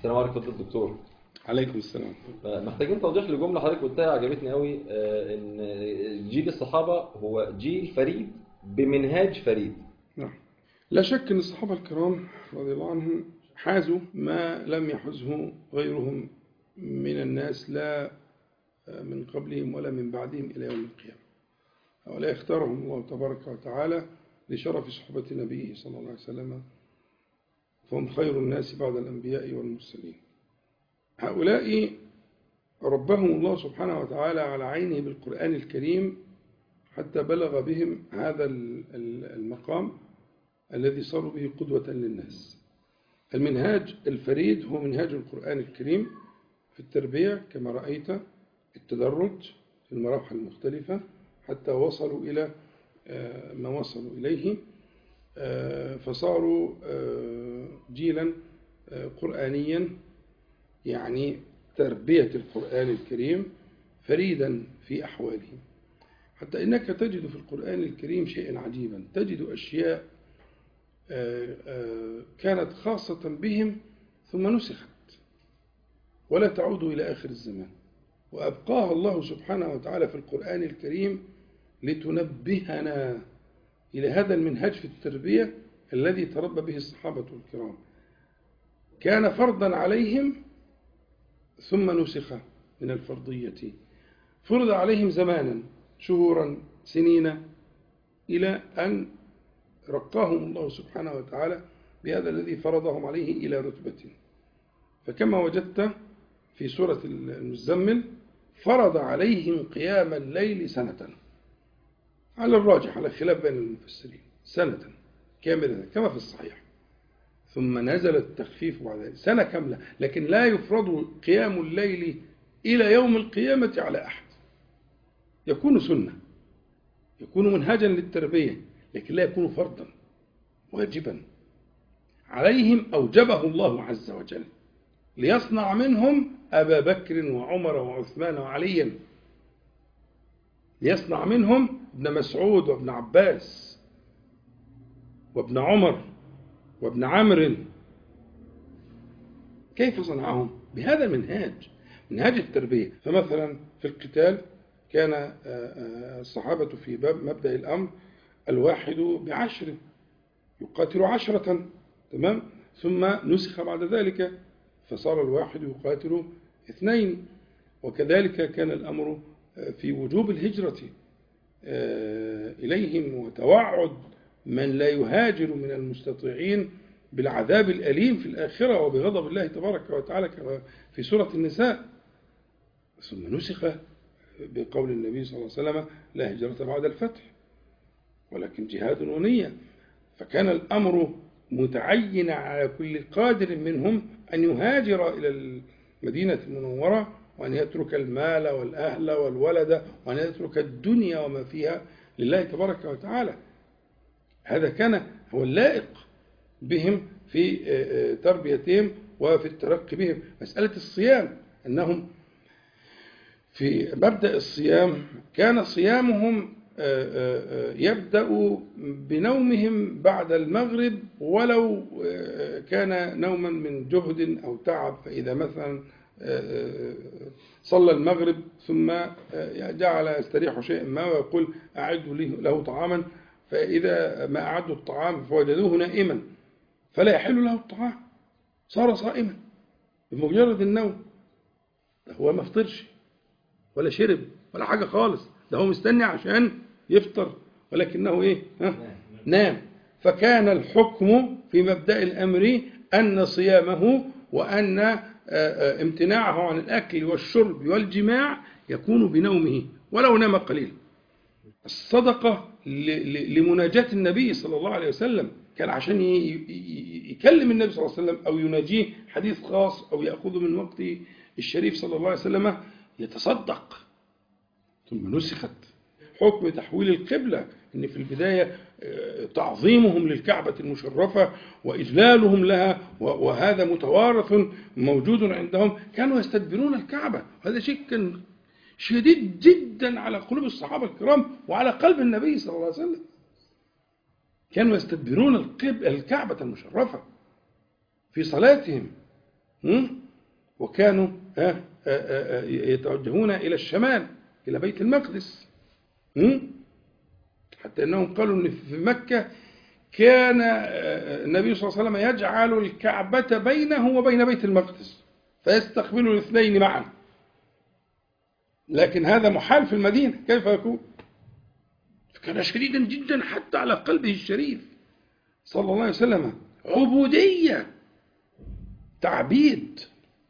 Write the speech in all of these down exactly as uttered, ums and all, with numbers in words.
السلام عليكم فضيلة الدكتور. عليكم السلام. محتاجين توضيح لجملة حضرتك قلتها عجبتني قوي، ان جيل الصحابة هو جيل فريد بمنهاج فريد. نعم، لا شك ان الصحابة الكرام رضي الله عنهم حازوا ما لم يحزه غيرهم من الناس، لا من قبلهم ولا من بعدهم إلى يوم القيامة. ولا اختارهم الله تبارك وتعالى لشرف صحبة نبيه صلى الله عليه وسلم، فهم خير الناس بعد الأنبياء والمرسلين. هؤلاء ربهم الله سبحانه وتعالى على عينه بالقرآن الكريم حتى بلغ بهم هذا المقام الذي صاروا به قدوة للناس. المنهاج الفريد هو منهاج القرآن الكريم في التربية، كما رأيت التدرج في المراحل المختلفة حتى وصلوا إلى ما وصلوا إليه، فصاروا جيلا قرآنيا، يعني تربية القرآن الكريم فريدا في أحوالهم. حتى إنك تجد في القرآن الكريم شيئا عجيبا، تجد أشياء كانت خاصة بهم ثم نسخت ولا تعود إلى آخر الزمان، وأبقاها الله سبحانه وتعالى في القرآن الكريم لتنبهنا إلى هذا المنهج في التربية الذي تربى به الصحابة الكرام. كان فرضا عليهم ثم نسخ من الفرضية، فرض عليهم زمانا شهورا سنين إلى أن رقاهم الله سبحانه وتعالى بهذا الذي فرضهم عليه إلى رتبة. فكما وجدت في سورة المزمل فرض عليهم قيام الليل سنة، على الراجح على خلاف بين المفسرين، سنة كاملة كما في الصحيح، ثم نزل التخفيف بعد ذلك سنة كاملة. لكن لا يفرض قيام الليل إلى يوم القيامة على أحد، يكون سنة، يكون منهاجا للتربية، لكن لا يكون فرضا واجبا عليهم. أوجبه الله عز وجل ليصنع منهم أبا بكر وعمر وعثمان وعليا، ليصنع منهم ابن مسعود وابن عباس وابن عمر وابن عمرو. كيف صنعهم؟ بهذا المنهاج، منهاج التربية. فمثلا في القتال كان الصحابة في باب مبدأ الأمر الواحد بعشر، يقاتل عشرة، تمام، ثم نسخ بعد ذلك فصار الواحد يقاتل اثنين. وكذلك كان الأمر في وجوب الهجرة إليهم وتوعد من لا يهاجر من المستطيعين بالعذاب الأليم في الآخرة وبغضب الله تبارك وتعالى كما في سورة النساء. ثم نسخ بقول النبي صلى الله عليه وسلم لا هجرة بعد الفتح ولكن جهاد ونية. فكان الأمر متعين على كل قادر منهم أن يهاجر إلى المدينة المنورة، وأن يترك المال والأهل والولد، وأن يترك الدنيا وما فيها لله تبارك وتعالى. هذا كان هو اللائق بهم في تربيتهم وفي الترقي بهم. مسألة الصيام، أنهم في مبدأ الصيام كان صيامهم يبدأ بنومهم بعد المغرب، ولو كان نوما من جهد أو تعب، فإذا مثلا صلى المغرب ثم جعل يستريح شيئا ما ويقول أعدوا له طعاما، فإذا ما أعدوا الطعام فوجدوه نائما فلا يحل له الطعام، صار صائما بمجرد النوم. هو ما فطرش ولا شرب ولا حاجة خالص، ده هو مستني عشان يفطر، ولكنه إيه؟ ها؟ نام. فكان الحكم في مبدأ الأمر أن صيامه وأن امتناعه عن الأكل والشرب والجماع يكون بنومه ولو نام قليلا. الصدقة لمناجاة النبي صلى الله عليه وسلم، كان عشان يكلم النبي صلى الله عليه وسلم أو يناجيه حديث خاص أو يأخذ من وقت الشريف صلى الله عليه وسلم يتصدق. ثم نسخت حكم تحويل القبلة، إن في البداية تعظيمهم للكعبة المشرفة وإجلالهم لها، وهذا متوارث موجود عندهم، كانوا يستدبرون الكعبة. هذا شيء كان شديد جدا على قلوب الصحابة الكرام وعلى قلب النبي صلى الله عليه وسلم. كانوا يستدبرون الكعبة المشرفة في صلاتهم، وكانوا يتوجهون إلى الشمال إلى بيت المقدس، حتى أنهم قالوا أن في مكة كان النبي صلى الله عليه وسلم يجعل الكعبة بينه وبين بيت المقدس فيستقبل الاثنين معا، لكن هذا محال في المدينة، كيف يكون؟ فكان شديدا جدا حتى على قلبه الشريف صلى الله عليه وسلم. عبودية، تعبيد،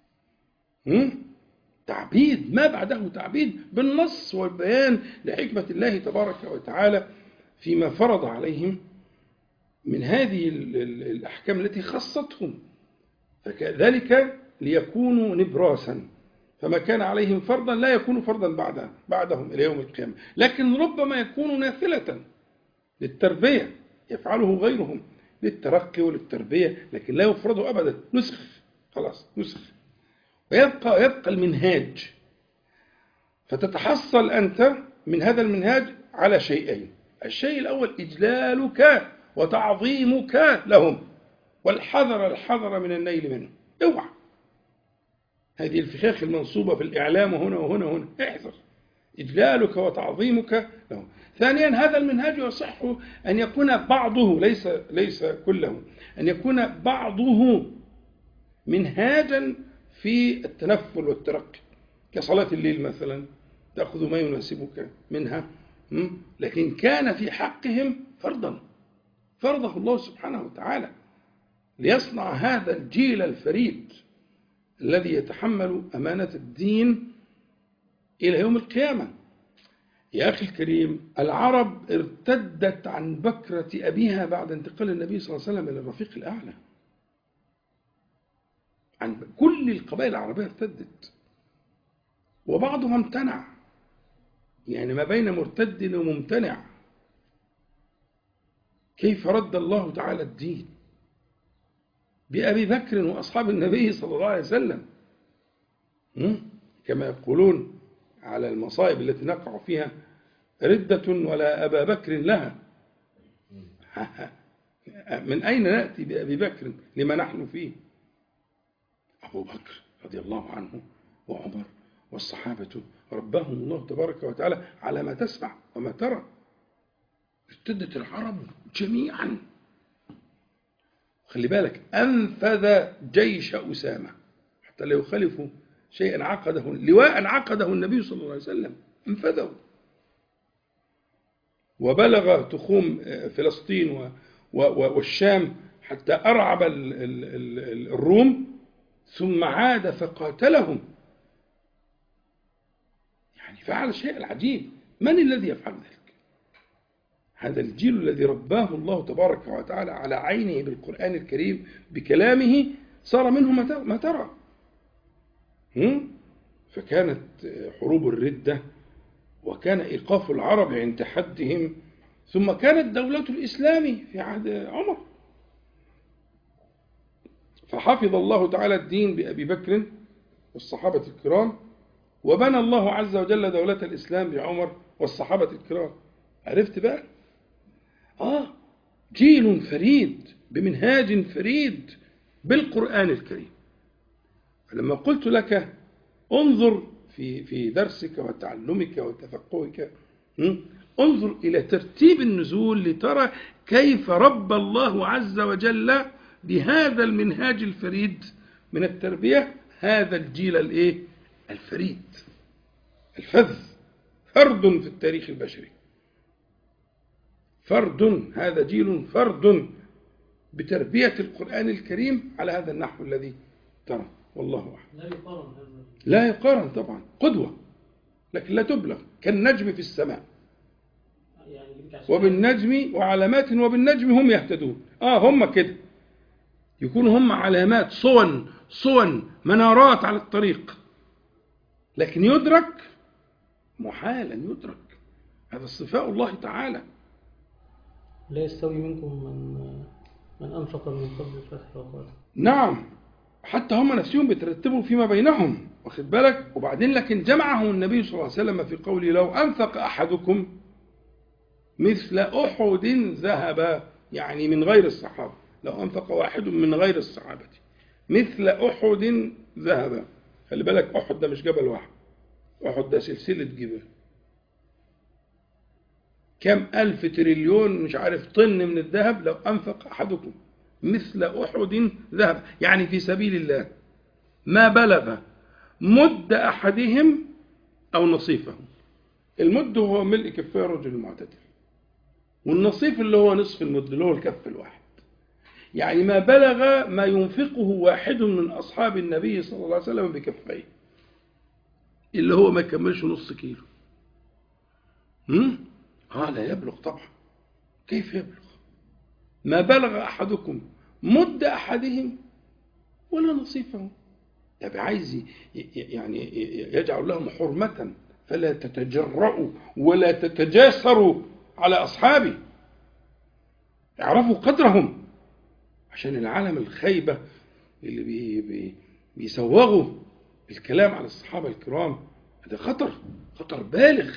تعبيد ما بعده تعبيد بالنص والبيان لحكمة الله تبارك وتعالى فيما فرض عليهم من هذه الأحكام التي خصتهم، فكذلك ليكونوا نبراسا، فما كان عليهم فرضا لا يكون فرضا بعد بعدهم إلى يوم القيامة، لكن ربما يكون نافلة للتربية يفعله غيرهم للترقي وللتربية، لكن لا يفرض أبدا، نسخ خلاص نسخ، ويبقى يبقى المنهاج. فتتحصل أنت من هذا المنهاج على شيئين: الشيء الأول إجلالك وتعظيمك لهم، والحذر الحذر من النيل منهم، اوعى هذه الفخاخ المنصوبة في الإعلام هنا وهنا وهنا، احذر إجلالك وتعظيمك لهم. ثانيا هذا المنهاج يصح أن يكون بعضه ليس ليس كله، أن يكون بعضه منهاجا في التنفل والترقي، كصلاة الليل مثلا تأخذ ما يناسبك منها، لكن كان في حقهم فرضا فرضه الله سبحانه وتعالى ليصنع هذا الجيل الفريد الذي يتحمل أمانة الدين إلى يوم القيامة. يا أخي الكريم، العرب ارتدت عن بكرة أبيها بعد انتقال النبي صلى الله عليه وسلم إلى الرفيق الأعلى، عن كل القبائل العربية ارتدت، وبعضها امتنع، يعني ما بين مرتد وممتنع. كيف رد الله تعالى الدين بأبي بكر وأصحاب النبي صلى الله عليه وسلم، كما يقولون على المصائب التي نقع فيها: ردة ولا أبا بكر لها. من أين نأتي بأبي بكر لما نحن فيه؟ أبو بكر رضي الله عنه وعمر والصحابة ربهم الله تبارك وتعالى على ما تسمع وما ترى. ارتدت العرب جميعا. خلي بالك، أنفذ جيش أسامة حتى لا يخالفوا شيئا عقده، لواء عقده النبي صلى الله عليه وسلم، انفذه وبلغ تخوم فلسطين والشام حتى أرعب الروم، ثم عاد فقاتلهم. يعني فعل الشيء العجيب. من الذي يفعل ذلك؟ هذا الجيل الذي رباه الله تبارك وتعالى على عينه بالقرآن الكريم بكلامه، صار منه ما ترى. فكانت حروب الردة، وكان إيقاف العرب عند حدهم، ثم كانت دولة الإسلام في عهد عمر، فحفظ الله تعالى الدين بأبي بكر والصحابة الكرام، وبنى الله عز وجل دولة الإسلام بعمر والصحابة الكرام. عرفت بقى؟ آه جيل فريد بمنهاج فريد بالقرآن الكريم. فلما قلت لك انظر في في درسك وتعلمك وتفقهك، انظر إلى ترتيب النزول لترى كيف رب الله عز وجل بهذا المنهاج الفريد من التربية هذا الجيل الايه الفريد الفذ، فرد في التاريخ البشري، فرد، هذا جيل فرد بتربية القرآن الكريم على هذا النحو الذي ترى. والله أعلم. لا يقارن هذا، لا يقارن طبعا، قدوة لكن لا تبلغ، كالنجم في السماء، وبالنجم وعلامات وبالنجم هم يهتدون. آه هم كده يكونوا هم علامات، صون صون منارات على الطريق، لكن يدرك محالا يدرك. هذا صفاء الله تعالى. لا يستوي منكم من من أنفق من قبل الفتح وقاتل. نعم، حتى هم نفسهم بيترتبوا فيما بينهم، واخد بالك. وبعدين لكن جمعهم النبي صلى الله عليه وسلم في قوله: لو أنفق أحدكم مثل أحد ذهب، يعني من غير الصحابة، لو أنفق واحد من غير الصحابة مثل أحد ذهبا. خلي بالك أحد ده مش جبل واحد، أحد ده سلسلة جبال، كم ألف تريليون مش عارف طن من الذهب لو أنفق أحدكم مثل أحد ذهب، يعني في سبيل الله، ما بلغ مد أحدهم أو نصيفه. المد هو ملء كفي الرجل المعتدل، والنصيف اللي هو نصف المد اللي هو الكف الواحد، يعني ما بلغ ما ينفقه واحد من أصحاب النبي صلى الله عليه وسلم بكفيه، اللي هو ما يكملش نص كيلو. هم؟ آه لا يبلغ طبعا. كيف يبلغ؟ ما بلغ أحدكم مد أحدهم ولا نصيفه. طب عايز يعني يجعل لهم حرمة فلا تتجرؤوا ولا تتجاسروا على أصحابي، اعرفوا قدرهم، عشان العالم الخيبة اللي بي بي بيسوغوا الكلام على الصحابة الكرام، هذا خطر، خطر بالغ.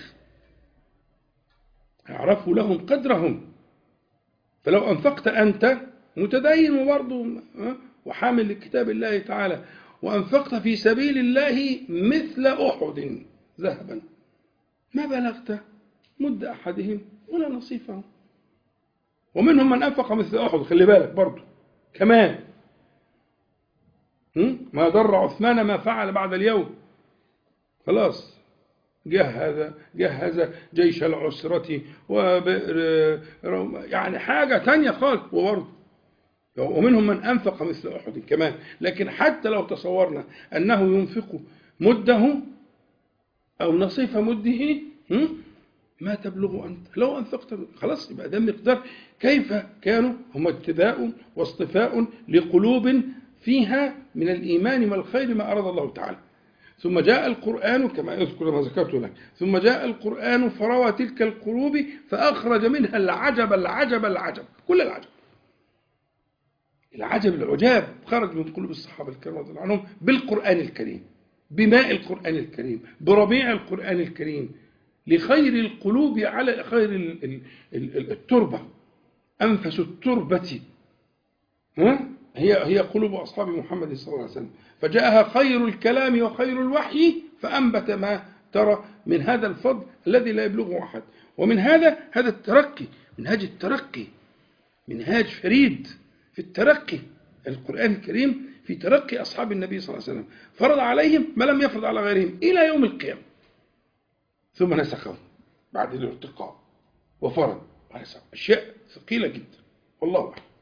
اعرفوا لهم قدرهم. فلو أنفقت أنت متدين وبرضه وحامل لكتاب الله تعالى وأنفقت في سبيل الله مثل أحد ذهبا، ما بلغت مد أحدهم ولا نصيفه. ومنهم من أنفق مثل أحد، خلي بالك برضه كمان، ما ضر عثمان ما فعل بعد اليوم، خلاص جهز جهز جيش العسرة وبئر، يعني حاجة تانية خالص. وبرضه ومنهم من أنفق مثل أحد كمان. لكن حتى لو تصورنا أنه ينفق مده أو نصيف مده ما تبلغ أنت لو أنفقت، خلاص يبقى ده مقدار. كيف كانوا هم ابتداء واصطفاء لقلوب فيها من الإيمان والخير ما أراد الله تعالى. ثم جاء القرآن كما يذكر ما ذكرت لك، ثم جاء القرآن فروى تلك القلوب فأخرج منها العجب العجب العجب، كل العجب العجب العجاب خرج من قلوب الصحابة الكرام رضي الله عنهم بالقرآن الكريم، بماء القرآن الكريم، بربيع القرآن الكريم، لخير القلوب على خير التربة. أنفس التربة هي هي قلوب أصحاب محمد صلى الله عليه وسلم، فجاءها خير الكلام وخير الوحي فأنبت ما ترى من هذا الفضل الذي لا يبلغه أحد. ومن هذا هذا الترقي، منهاج الترقي، منهاج فريد في الترقي. القرآن الكريم في ترقي أصحاب النبي صلى الله عليه وسلم، فرض عليهم ما لم يفرض على غيرهم إلى يوم القيامة، ثم نسخهم بعد الارتقاء وفرض أشياء ثقيلة جدا. والله أعلم.